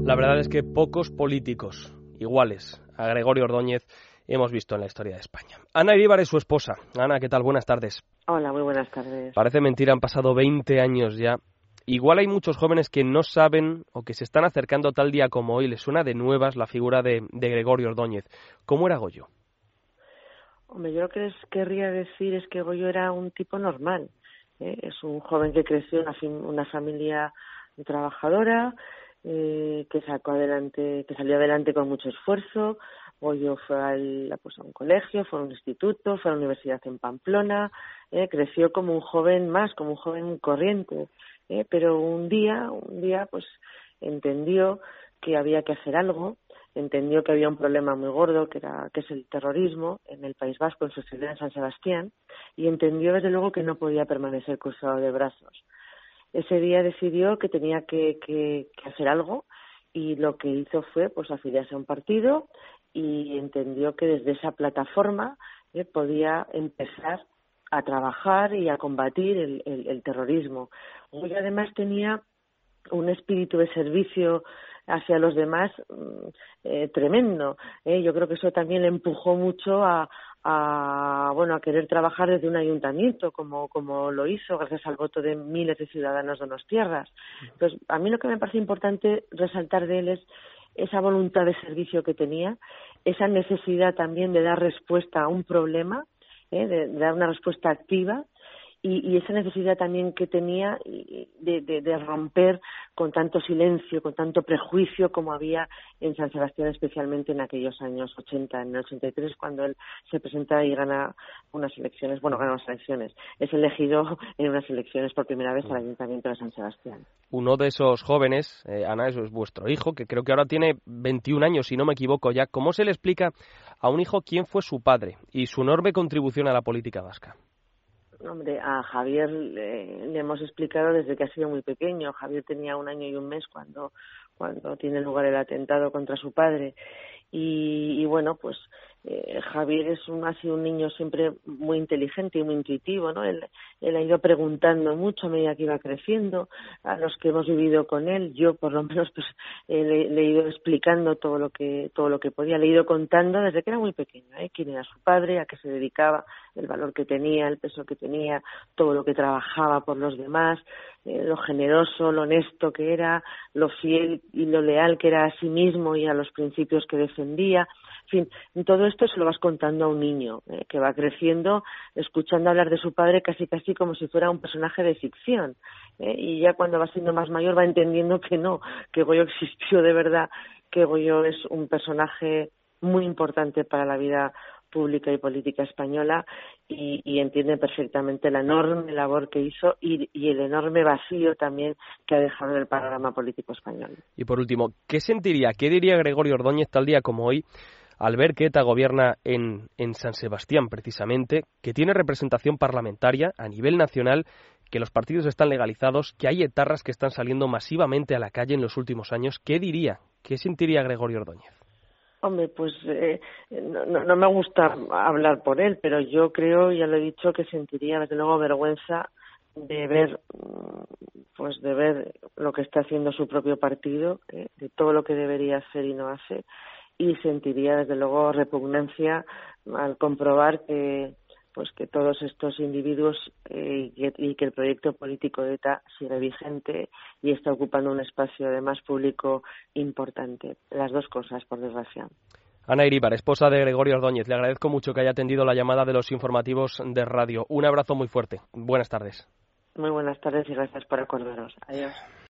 La verdad es que pocos políticos iguales a Gregorio Ordóñez hemos visto en la historia de España. Ana Iríbar es su esposa. Ana, ¿qué tal? Buenas tardes. Hola, muy buenas tardes. Parece mentira, han pasado 20 años ya. Igual hay muchos jóvenes que no saben o que se están acercando tal día como hoy. Les suena de nuevas la figura de Gregorio Ordóñez. ¿Cómo era Goyo? Hombre, yo lo que les querría decir es que Goyo era un tipo normal. Es un joven que creció en una familia trabajadora, que salió adelante con mucho esfuerzo. Goyo fue a un colegio, fue a un instituto, fue a la universidad en Pamplona, creció como un joven más, como un joven corriente, pero un día pues entendió que había que hacer algo, entendió que había un problema muy gordo que es el terrorismo en el País Vasco, en su ciudad, en San Sebastián, y entendió desde luego que no podía permanecer cruzado de brazos. Ese día decidió que tenía que hacer algo, y lo que hizo fue pues afiliarse a un partido, y entendió que desde esa plataforma podía empezar a trabajar y a combatir el terrorismo. Hoy además tenía un espíritu de servicio hacia los demás tremendo. Yo creo que eso también le empujó mucho a querer trabajar desde un ayuntamiento, como lo hizo, gracias al voto de miles de ciudadanos donostiarras. Entonces, a mí lo que me parece importante resaltar de él es esa voluntad de servicio que tenía, esa necesidad también de dar respuesta a un problema, de dar una respuesta activa, y esa necesidad también que tenía de romper con tanto silencio, con tanto prejuicio como había en San Sebastián, especialmente en aquellos años 80, en el 83, cuando él se presenta y gana unas elecciones, es elegido en unas elecciones por primera vez al Ayuntamiento de San Sebastián. Uno de esos jóvenes, Ana, eso es vuestro hijo, que creo que ahora tiene 21 años, si no me equivoco ya. ¿Cómo se le explica a un hijo quién fue su padre y su enorme contribución a la política vasca? Hombre, a Javier le hemos explicado desde que ha sido muy pequeño. Javier tenía 1 año y 1 mes cuando tiene lugar el atentado contra su padre. Y bueno, pues Javier ha sido un niño siempre muy inteligente y muy intuitivo, ¿no? Él ha ido preguntando mucho a medida que iba creciendo, a los que hemos vivido con él. Yo, por lo menos, pues le he ido explicando todo lo que podía. Le he ido contando desde que era muy pequeño, quién era su padre, a qué se dedicaba, el valor que tenía, el peso que tenía, todo lo que trabajaba por los demás, lo generoso, lo honesto que era, lo fiel y lo leal que era a sí mismo y a los principios que defendía. En fin, todo esto se lo vas contando a un niño que va creciendo, escuchando hablar de su padre casi como si fuera un personaje de ficción. Y ya cuando va siendo más mayor va entendiendo que no, que Goyo existió de verdad, que Goyo es un personaje muy importante para la vida pública y política española, y entiende perfectamente la enorme labor que hizo y el enorme vacío también que ha dejado en el panorama político español. Y por último, ¿qué diría Gregorio Ordóñez tal día como hoy al ver que ETA gobierna en San Sebastián, precisamente, que tiene representación parlamentaria a nivel nacional, que los partidos están legalizados, que hay etarras que están saliendo masivamente a la calle en los últimos años? ¿Qué sentiría Gregorio Ordóñez? Hombre, pues no me gusta hablar por él, pero yo creo, ya lo he dicho, que sentiría desde luego vergüenza de ver lo que está haciendo su propio partido, de todo lo que debería hacer y no hace, y sentiría desde luego repugnancia al comprobar que todos estos individuos y que el proyecto político de ETA sigue vigente y está ocupando un espacio además público importante. Las dos cosas, por desgracia. Ana Iríbar, esposa de Gregorio Ordóñez, le agradezco mucho que haya atendido la llamada de los informativos de radio. Un abrazo muy fuerte. Buenas tardes. Muy buenas tardes y gracias por acordaros. Adiós.